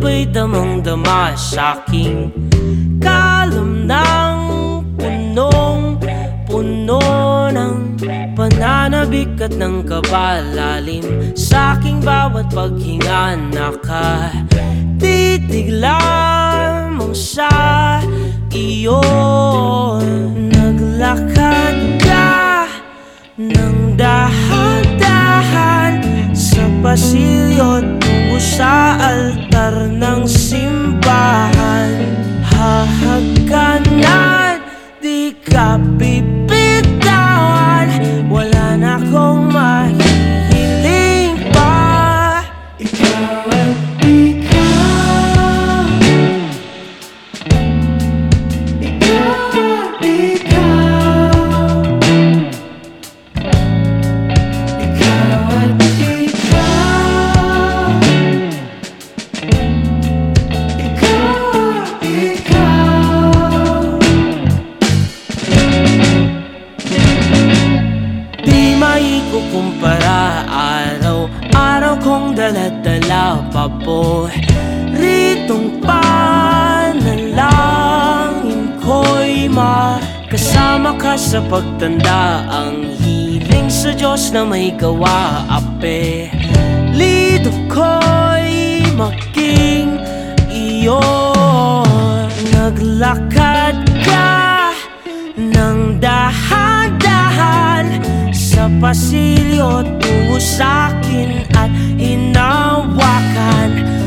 ako'y damang-dama sa'king kalam ng punong-puno ng pananabik at ng kabalalim. Sa'king bawat paghinga nakatitig lamang sa iyo. Naglakad ka ng dahan-dahan sa pasilyo tungo sa altar ng simbahan. Hahagkanan, di ka bibitawan, wala na akong mahihiling pa. Ikaw at ikaw, ikaw at ikaw, ikaw at ikaw, ikaw at ikaw. Di maikukumpara, araw-araw kong dala-dala paboritong panalangin ko'y makasama ka sa pagtanda. Ang hiling sa Diyos na may gawa, apelido ko'y maging iyo. Naglakad ka ng dahan-dahan sa pasilyo tungo sa'kin at hinawakan